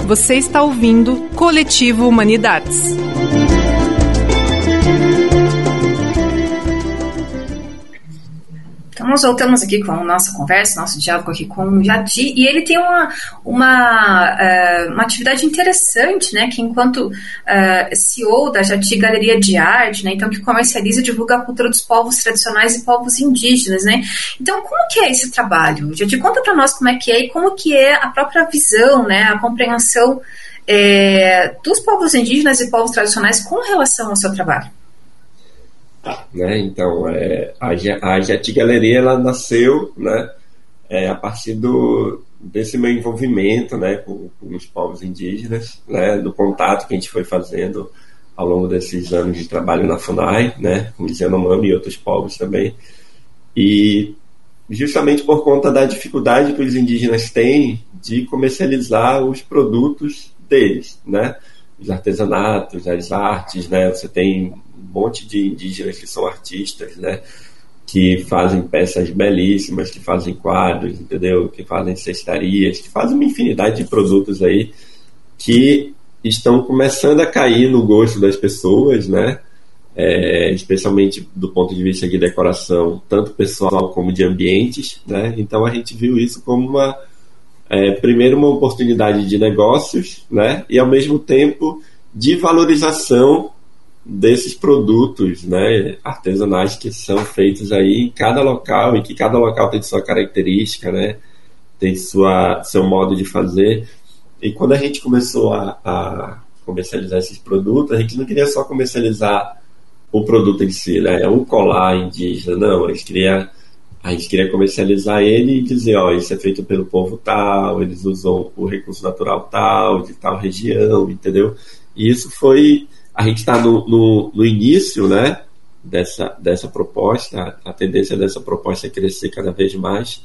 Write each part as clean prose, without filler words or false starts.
Você está ouvindo Coletivo Humanidades. Então, nós voltamos aqui com a nossa conversa, nosso diálogo aqui com o Jati, e ele tem uma atividade interessante, né, que enquanto CEO da Jati Galeria de Arte, né, então que comercializa e divulga a cultura dos povos tradicionais e povos indígenas, né. Então, como que é esse trabalho? Jati, conta para nós como é que é e como que é a própria visão, né, a compreensão dos povos indígenas e povos tradicionais com relação ao seu trabalho. Então, a Jati Galeria, ela nasceu, né, a partir desse meu envolvimento, né, com os povos indígenas, né, do contato que a gente foi fazendo ao longo desses anos de trabalho na FUNAI, né, com os Yanomami e outros povos também, e justamente por conta da dificuldade que os indígenas têm de comercializar os produtos deles, né, os artesanatos, as artes, né, você tem um monte de indígenas que são artistas, né, que fazem peças belíssimas, que fazem quadros, entendeu? Que fazem cestarias, que fazem uma infinidade de produtos aí que estão começando a cair no gosto das pessoas, né? Especialmente do ponto de vista de decoração, tanto pessoal como de ambientes, né? Então a gente viu isso como primeiro uma oportunidade de negócios, né? E ao mesmo tempo de valorização desses produtos, né, artesanais que são feitos aí em cada local, e que cada local tem sua característica, né, tem seu modo de fazer. E quando a gente começou a comercializar esses produtos, a gente não queria só comercializar o produto em si, né, um colar indígena, não, a gente queria comercializar ele e dizer, isso é feito pelo povo tal, eles usam o recurso natural tal, de tal região, entendeu? E isso foi... A gente está no início, né, dessa proposta. A tendência dessa proposta é crescer cada vez mais.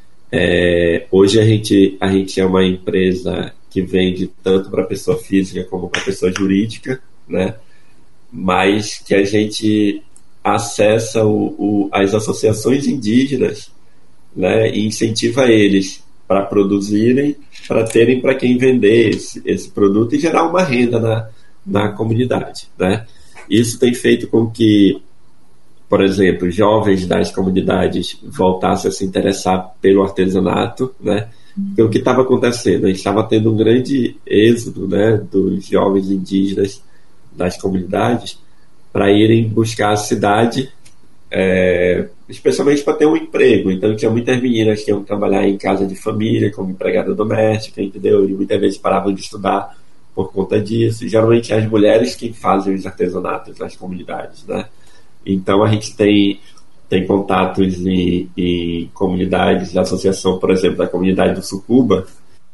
Hoje a gente é uma empresa que vende tanto para pessoa física como para pessoa jurídica, né, mas que a gente acessa as associações indígenas, né, e incentiva eles para produzirem, para terem para quem vender esse produto e gerar uma renda na comunidade, né? Isso tem feito com que, por exemplo, jovens das comunidades voltassem a se interessar pelo artesanato, né? Porque o que estava acontecendo? A gente estava tendo um grande êxodo, né, dos jovens indígenas das comunidades para irem buscar a cidade, especialmente para ter um emprego. Então tinha muitas meninas que iam trabalhar em casa de família como empregada doméstica, entendeu? E muitas vezes paravam de estudar por conta disso. Geralmente as mulheres que fazem os artesanatos nas comunidades, né? Então a gente tem contatos em comunidades, da associação, por exemplo, da comunidade do Sucuba,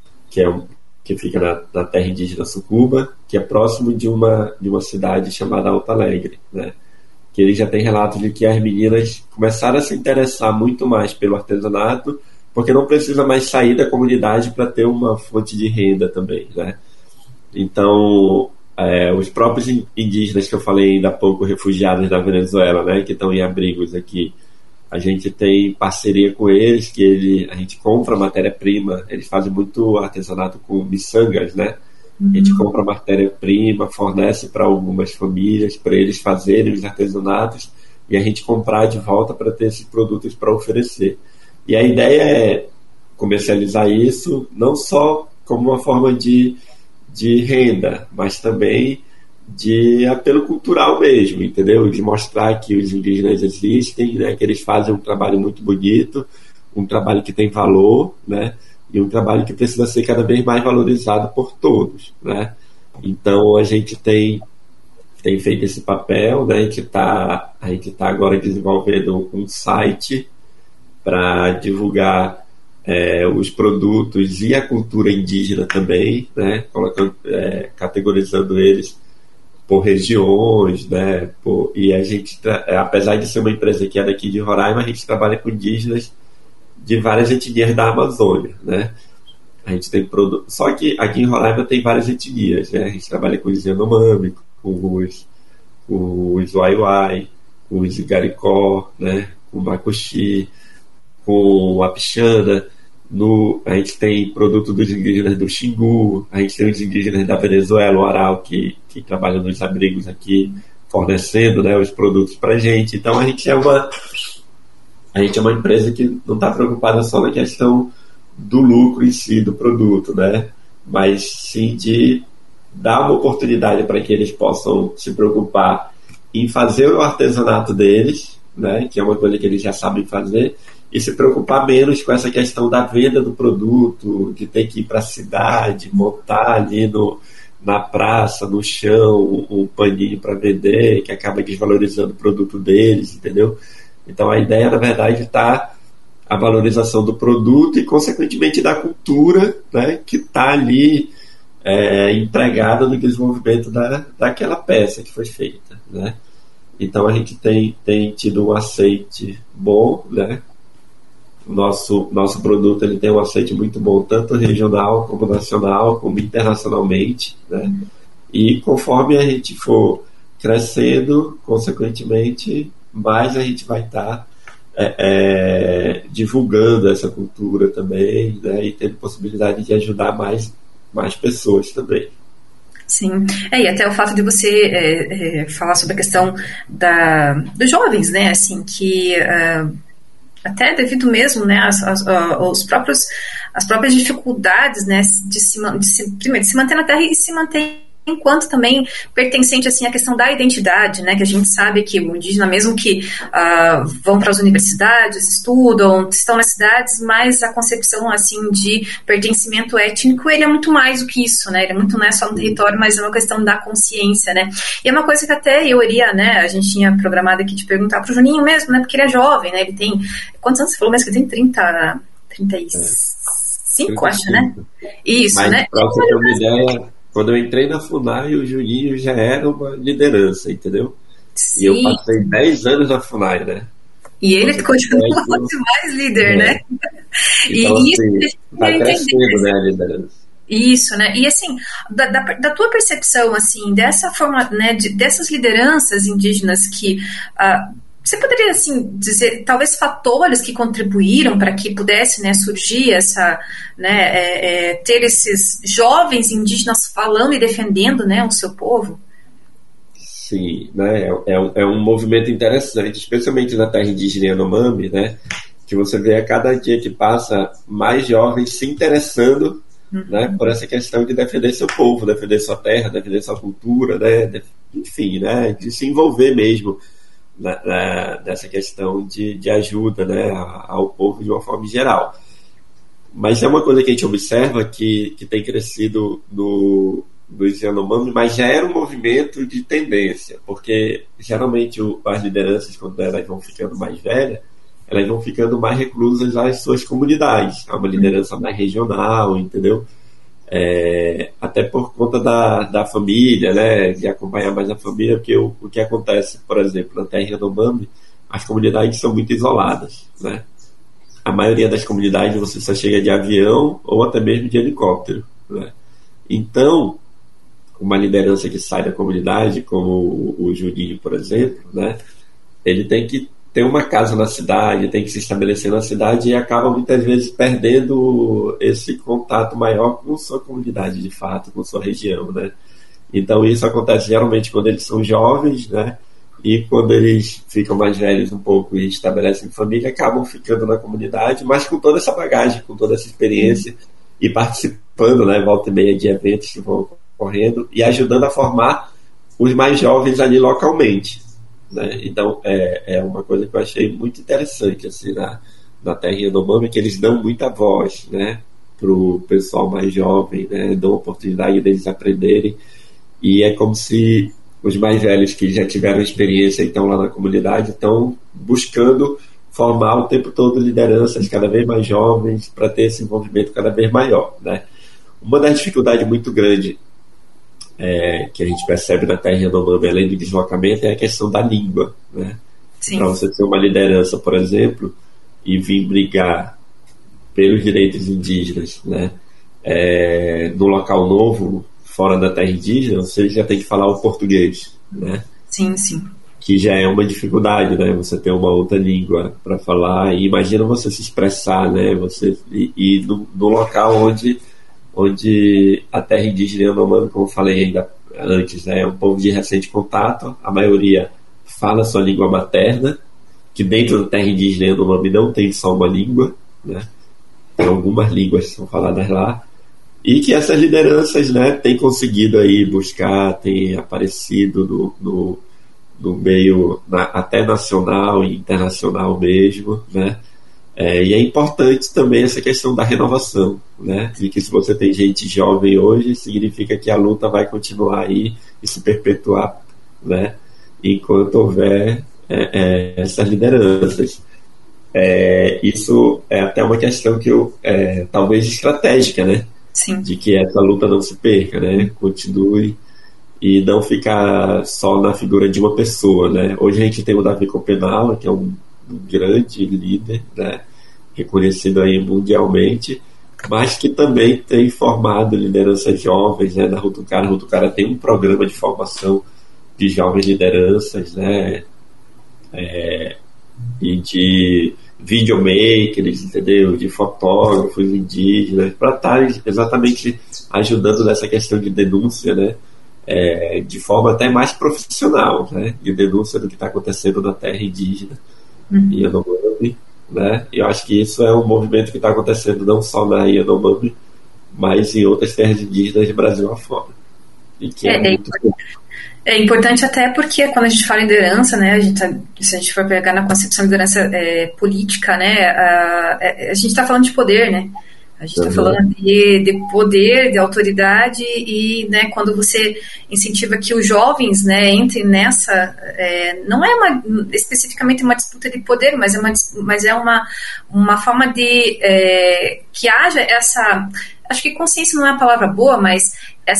que fica na terra indígena Sucuba, que é próximo de uma cidade chamada Alto Alegre, né? Que ele já tem relatos de que as meninas começaram a se interessar muito mais pelo artesanato, porque não precisa mais sair da comunidade para ter uma fonte de renda também, né? Então, os próprios indígenas que eu falei ainda há pouco, refugiados da Venezuela, né, que estão em abrigos aqui, a gente tem parceria com eles, a gente compra matéria-prima, eles fazem muito artesanato com miçangas, né? A gente compra matéria-prima, fornece para algumas famílias, para eles fazerem os artesanatos, e a gente comprar de volta para ter esses produtos para oferecer. E a ideia é comercializar isso não só como uma forma de renda, mas também de apelo cultural mesmo, entendeu? De mostrar que os indígenas existem, né? Que eles fazem um trabalho muito bonito, um trabalho que tem valor, né? E um trabalho que precisa ser cada vez mais valorizado por todos, né? Então a gente tem feito esse papel, né? A gente tá agora desenvolvendo um site para divulgar os produtos e a cultura indígena também, né? Categorizando eles por regiões, né? E a gente, apesar de ser uma empresa que é daqui de Roraima, a gente trabalha com indígenas de várias etnias da Amazônia, né? A gente tem só que aqui em Roraima tem várias etnias, né? A gente trabalha com os Yanomami, com os Waiwai, com os Igaricó, né? Com o Macuxi, com a Pixana. A gente tem produto dos indígenas do Xingu, a gente tem os indígenas da Venezuela, o Aral, que trabalham nos abrigos aqui, fornecendo, né, os produtos para a gente. Então a gente é uma empresa que não está preocupada só na questão do lucro em si, do produto, né, mas sim de dar uma oportunidade para que eles possam se preocupar em fazer o artesanato deles, né, que é uma coisa que eles já sabem fazer, e se preocupar menos com essa questão da venda do produto, de ter que ir para a cidade, montar ali na praça, no chão, um paninho para vender, que acaba desvalorizando o produto deles, entendeu? Então a ideia, na verdade, está a valorização do produto e, consequentemente, da cultura, né, que está ali empregada no desenvolvimento daquela peça que foi feita, né? Então a gente tem tido um aceite bom, né? Nosso produto ele tem um aceite muito bom, tanto regional como nacional, como internacionalmente, né? E conforme a gente for crescendo, consequentemente, mais a gente vai estar divulgando essa cultura também, né? E tendo possibilidade de ajudar mais pessoas também. Sim, e até o fato de você falar sobre a questão dos jovens, né? Assim, que até devido mesmo, né, as próprias dificuldades, né, primeiro, de se manter na Terra e se manter enquanto também pertencente assim à questão da identidade, né, que a gente sabe que o indígena, mesmo que vão para as universidades, estudam, estão nas cidades, mas a concepção assim de pertencimento étnico, ele é muito mais do que isso, né, ele não é só no território, mas é uma questão da consciência, né, e é uma coisa que até eu iria, né, a gente tinha programado aqui de perguntar para o Juninho mesmo, né, porque ele é jovem, né, ele tem, quantos anos você falou mesmo que ele tem? 35, acho, né? Isso, mas, né? Para você ter uma ideia, quando eu entrei na FUNAI, o Juninho já era uma liderança, entendeu? Sim. E eu passei 10 anos na FUNAI, né? E ele continua mais líder, né? Então, e assim, está crescendo, né, a liderança. Isso, né? E assim, da tua percepção, assim, dessa forma, né, dessas lideranças indígenas que... você poderia, assim, dizer, talvez fatores que contribuíram para que pudesse, né, surgir essa, né, ter esses jovens indígenas falando e defendendo, né, o seu povo? Sim, né, é um movimento interessante, especialmente na terra indígena Yanomami, né, que você vê a cada dia que passa mais jovens se interessando, né, por essa questão de defender seu povo, defender sua terra, defender sua cultura, né, enfim, né, de se envolver mesmo nessa questão de ajuda, né, ao povo de uma forma geral. Mas é uma coisa que a gente observa que tem crescido dos Yanomami, mas já era um movimento de tendência, porque geralmente as lideranças, quando elas vão ficando mais velhas, elas vão ficando mais reclusas às suas comunidades, a uma liderança mais regional, entendeu? Até por conta da família, né, de acompanhar mais a família, porque o que acontece, por exemplo, na terra Yanomami, as comunidades são muito isoladas, né? A maioria das comunidades você só chega de avião ou até mesmo de helicóptero, né? Então, uma liderança que sai da comunidade, como o Juninho, por exemplo, né, ele tem que ter uma casa na cidade, tem que se estabelecer na cidade e acaba muitas vezes perdendo esse contato maior com sua comunidade, de fato, com sua região, né? Então isso acontece geralmente quando eles são jovens, né? E quando eles ficam mais velhos um pouco e estabelecem família, acabam ficando na comunidade, mas com toda essa bagagem, com toda essa experiência e participando, né, volta e meia, de eventos que vão ocorrendo e ajudando a formar os mais jovens ali localmente, né? Então é uma coisa que eu achei muito interessante assim, na terra Yanomami, que eles dão muita voz, né, para o pessoal mais jovem, né, dão a oportunidade deles aprenderem, e é como se os mais velhos que já tiveram experiência e estão lá na comunidade estão buscando formar o tempo todo lideranças cada vez mais jovens para ter esse envolvimento cada vez maior, né? Uma das dificuldades muito grandes que a gente percebe na terra Yanomami, além do deslocamento, é a questão da língua, né? Para você ter uma liderança, por exemplo, e vir brigar pelos direitos indígenas, né, no local novo, fora da terra indígena, você já tem que falar o português, né? Sim, sim. que já é uma dificuldade, né? Você ter uma outra língua para falar, e imagina você se expressar, né? Você e no local onde a terra indígena Yanomami, como eu falei ainda antes, né, é um povo de recente contato, a maioria fala sua língua materna, que dentro da terra indígena Yanomami não tem só uma língua, né? Tem algumas línguas que são faladas lá, e que essas lideranças, né, têm conseguido aí buscar, têm aparecido no meio até nacional e internacional mesmo, né? E é importante também essa questão da renovação, né? De que se você tem gente jovem hoje, significa que a luta vai continuar aí e se perpetuar, né? Enquanto houver essas lideranças. Isso é até uma questão que talvez estratégica, né? Sim. De que essa luta não se perca, né? Continue e não ficar só na figura de uma pessoa, né? Hoje a gente tem o Davi Copenhague, que é um grande líder, né? Reconhecido aí mundialmente, mas que também tem formado lideranças jovens, né? Na Rutucara. A Rutucara tem um programa de formação de jovens lideranças, né? E de videomakers, entendeu? De fotógrafos indígenas, para estarem exatamente ajudando nessa questão de denúncia, né? De forma até mais profissional, né? De denúncia do que está acontecendo na terra indígena e Yanomami, né? Eu acho que isso é um movimento que está acontecendo não só na Yanomami, mas em outras terras indígenas do Brasil afora. E que muito bom. É importante até porque quando a gente fala em liderança, né, se a gente for pegar na concepção de liderança política, né, a gente está falando de poder, né? A gente está falando de poder, de autoridade e, né, quando você incentiva que os jovens, né, entrem nessa, não é especificamente uma disputa de poder, mas é uma forma de que haja essa, acho que consciência não é a palavra boa, mas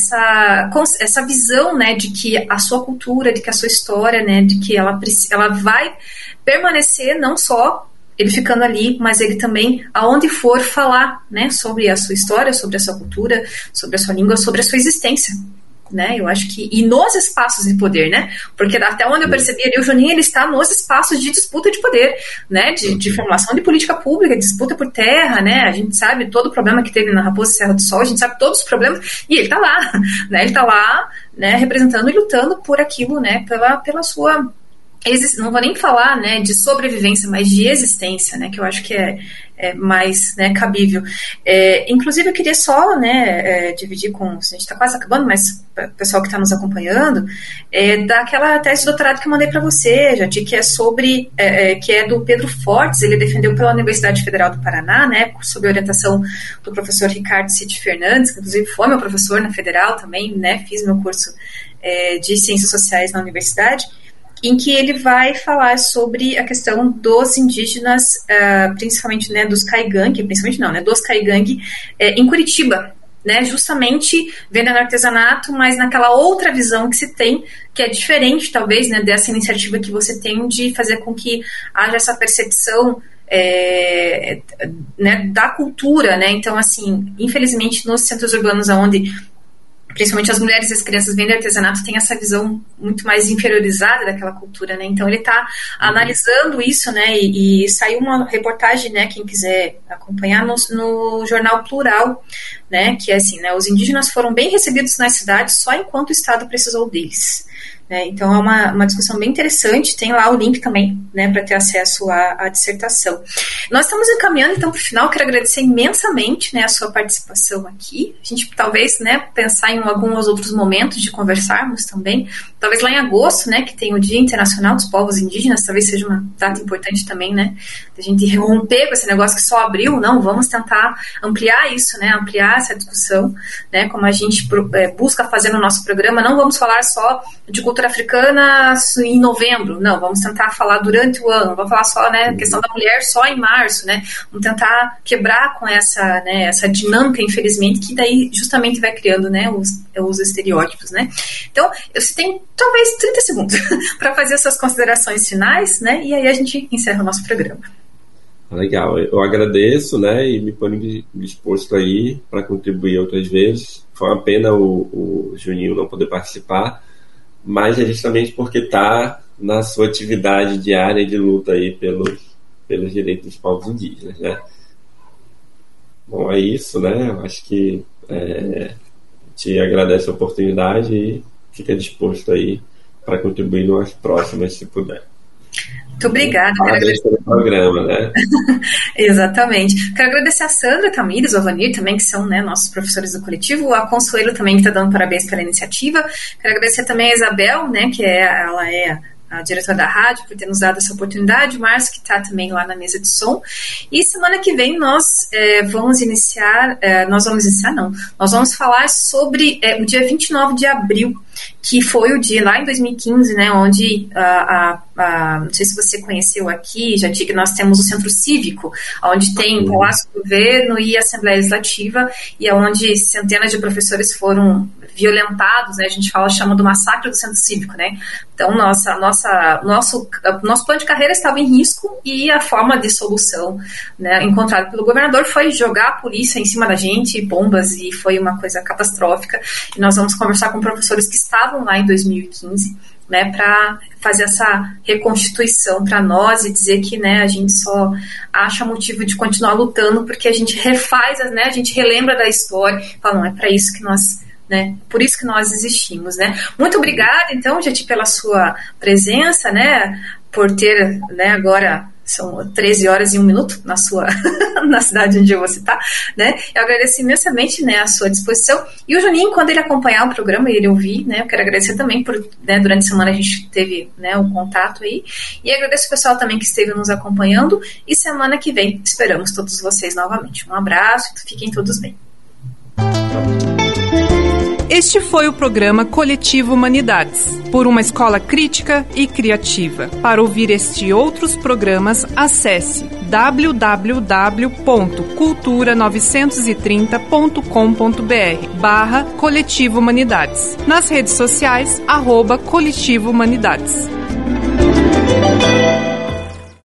essa visão, né, de que a sua cultura, de que a sua história, né, de que ela vai permanecer não só ele ficando ali, mas ele também, aonde for, falar, né, sobre a sua história, sobre a sua cultura, sobre a sua língua, sobre a sua existência, né, eu acho que, e nos espaços de poder, né, porque até onde eu percebi ali, o Juninho, ele está nos espaços de disputa de poder, né, de formulação de política pública, disputa por terra, né, a gente sabe todo o problema que teve na Raposa Serra do Sol, a gente sabe todos os problemas, e ele está lá, né, ele está lá, né, representando e lutando por aquilo, né, pela sua... não vou nem falar, né, de sobrevivência, mas de existência, né, que eu acho que é mais, né, cabível. Inclusive, eu queria só, né, dividir com... A gente está quase acabando, mas o pessoal que está nos acompanhando, daquela tese de doutorado que eu mandei para você, Jati, que é sobre... que é do Pedro Fortes, ele defendeu pela Universidade Federal do Paraná, né, sob a orientação do professor Ricardo Cid Fernandes, que inclusive foi meu professor na Federal também, né, fiz meu curso de Ciências Sociais na universidade, em que ele vai falar sobre a questão dos indígenas, principalmente, né, dos Caigangue, principalmente não, né, dos Caigangue em Curitiba, né, justamente vendendo artesanato, mas naquela outra visão que se tem, que é diferente, talvez, né, dessa iniciativa que você tem de fazer com que haja essa percepção né, da cultura, né, então, assim, infelizmente, nos centros urbanos onde principalmente as mulheres e as crianças vendem artesanato, tem essa visão muito mais inferiorizada daquela cultura, né? Então ele está analisando isso, né? E saiu uma reportagem, né? Quem quiser acompanhar no jornal Plural, né? Que é assim, né? Os indígenas foram bem recebidos nas cidades só enquanto o Estado precisou deles. Então é uma discussão bem interessante, tem lá o link também, né, para ter acesso à dissertação. Nós estamos encaminhando então para o final, quero agradecer imensamente, né, a sua participação aqui, a gente talvez, né, pensar em alguns outros momentos de conversarmos também, talvez lá em agosto, né, que tem o Dia Internacional dos Povos Indígenas, talvez seja uma data importante também, né, a gente romper com esse negócio que só abriu, não, vamos tentar ampliar isso, né, ampliar essa discussão, né, como a gente busca fazer no nosso programa, não vamos falar só de cultura africana em novembro, não, vamos tentar falar durante o ano, vamos falar só, né, questão da mulher só em março, né, vamos tentar quebrar com essa, né, essa dinâmica, infelizmente, que daí justamente vai criando, né, os estereótipos, né. Então, você tem talvez 30 segundos para fazer essas considerações finais, né, e aí a gente encerra o nosso programa. Legal, eu agradeço, né, e me ponho disposto aí para contribuir outras vezes. Foi uma pena o Juninho não poder participar, mas é justamente porque está na sua atividade diária de luta aí pelos direitos dos povos indígenas, né? Bom, é isso, né? Eu acho que te agradece a oportunidade e fica disposto aí para contribuir nas próximas, se puder. Muito obrigada. Parabéns pelo programa, né? Exatamente. Quero agradecer a Sandra, Tamires, o Avanir também, que são, né, nossos professores do coletivo, a Consuelo também, que está dando parabéns pela iniciativa. Quero agradecer também a Isabel, né, que ela é a diretora da rádio, por ter nos dado essa oportunidade, o Márcio, que está também lá na mesa de som. E semana que vem nós vamos vamos falar sobre o dia 29 de abril, que foi o dia lá em 2015, né, onde não sei se você conheceu aqui, já digo que nós temos o Centro Cívico, onde tem Palácio do Governo e Assembleia Legislativa, e onde centenas de professores foram violentados, né, a gente chama do massacre do Centro Cívico, né. Então nosso plano de carreira estava em risco e a forma de solução, né, encontrada pelo governador foi jogar a polícia em cima da gente, bombas, e foi uma coisa catastrófica. E nós vamos conversar com professores que estavam lá em 2015, né, para fazer essa reconstituição para nós e dizer que, né, a gente só acha motivo de continuar lutando porque a gente refaz, né, a gente relembra da história e fala, não, é para isso que nós, né, por isso que nós existimos, né. Muito obrigada, então, Jati, pela sua presença, né, por ter, né, agora são 13 horas e 1 minuto na cidade onde você está, né? Eu agradeço imensamente, né, a sua disposição. E o Juninho, quando ele acompanhar o programa e ele ouvir, né, eu quero agradecer também por, né, durante a semana a gente teve, né, um contato aí. E agradeço o pessoal também que esteve nos acompanhando. E semana que vem esperamos todos vocês novamente. Um abraço e fiquem todos bem. Este foi o programa Coletivo Humanidades, por uma escola crítica e criativa. Para ouvir este e outros programas, acesse www.cultura930.com.br/Coletivo Humanidades. Nas redes sociais, @Coletivo Humanidades.